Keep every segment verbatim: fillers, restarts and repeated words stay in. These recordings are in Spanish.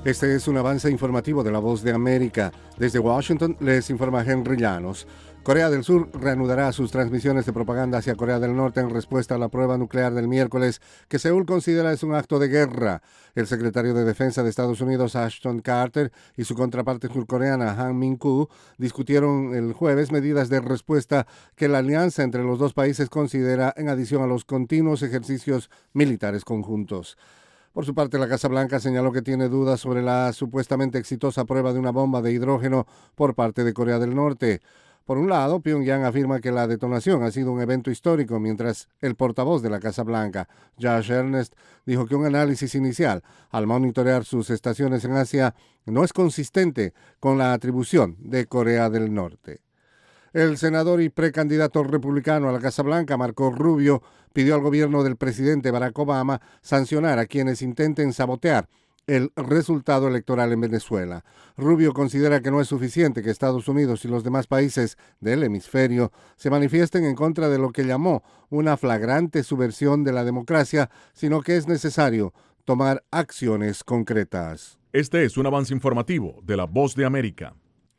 Este es un avance informativo de La Voz de América. Desde Washington les informa Henry Llanos. Corea del Sur reanudará sus transmisiones de propaganda hacia Corea del Norte en respuesta a la prueba nuclear del miércoles, que Seúl considera es un acto de guerra. El secretario de Defensa de Estados Unidos, Ashton Carter, y su contraparte surcoreana, Han Min-koo, discutieron el jueves medidas de respuesta que la alianza entre los dos países considera en adición a los continuos ejercicios militares conjuntos. Por su parte, la Casa Blanca señaló que tiene dudas sobre la supuestamente exitosa prueba de una bomba de hidrógeno por parte de Corea del Norte. Por un lado, Pyongyang afirma que la detonación ha sido un evento histórico, mientras el portavoz de la Casa Blanca, Josh Earnest, dijo que un análisis inicial al monitorear sus estaciones en Asia no es consistente con la atribución de Corea del Norte. El senador y precandidato republicano a la Casa Blanca, Marco Rubio, pidió al gobierno del presidente Barack Obama sancionar a quienes intenten sabotear el resultado electoral en Venezuela. Rubio considera que no es suficiente que Estados Unidos y los demás países del hemisferio se manifiesten en contra de lo que llamó una flagrante subversión de la democracia, sino que es necesario tomar acciones concretas. Este es un avance informativo de La Voz de América.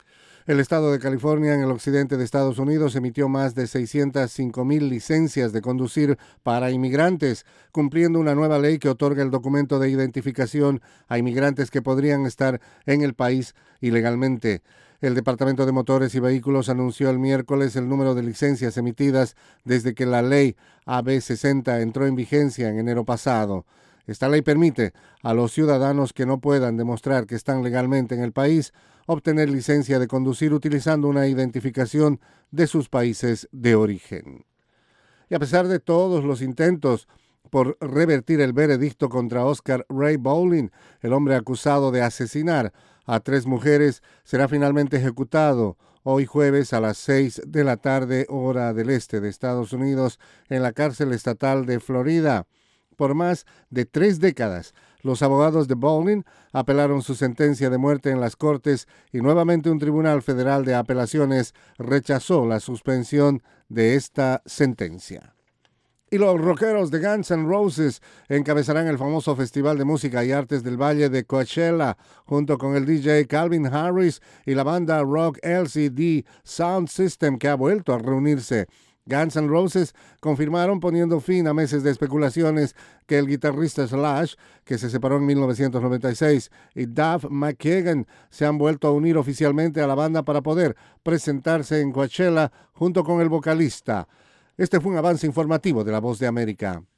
El estado de California, en el occidente de Estados Unidos, emitió más de seiscientas cinco mil licencias de conducir para inmigrantes, cumpliendo una nueva ley que otorga el documento de identificación a inmigrantes que podrían estar en el país ilegalmente. El Departamento de Motores y Vehículos anunció el miércoles el número de licencias emitidas desde que la ley A B sesenta entró en vigencia en enero pasado. Esta ley permite a los ciudadanos que no puedan demostrar que están legalmente en el país obtener licencia de conducir utilizando una identificación de sus países de origen. Y a pesar de todos los intentos por revertir el veredicto contra Oscar Ray Bowling, el hombre acusado de asesinar a tres mujeres, será finalmente ejecutado hoy jueves a las seis de la tarde, hora del este de Estados Unidos, en la cárcel estatal de Florida. Por más de tres décadas, los abogados de Bowling apelaron su sentencia de muerte en las Cortes y nuevamente un tribunal federal de apelaciones rechazó la suspensión de esta sentencia. Y los rockeros de Guns N' Roses encabezarán el famoso Festival de Música y Artes del Valle de Coachella, junto con el D J Calvin Harris y la banda rock L C D Sound System, que ha vuelto a reunirse. Guns N' Roses confirmaron, poniendo fin a meses de especulaciones, que el guitarrista Slash, que se separó en mil novecientos noventa y seis, y Duff McKagan se han vuelto a unir oficialmente a la banda para poder presentarse en Coachella junto con el vocalista. Este fue un avance informativo de La Voz de América.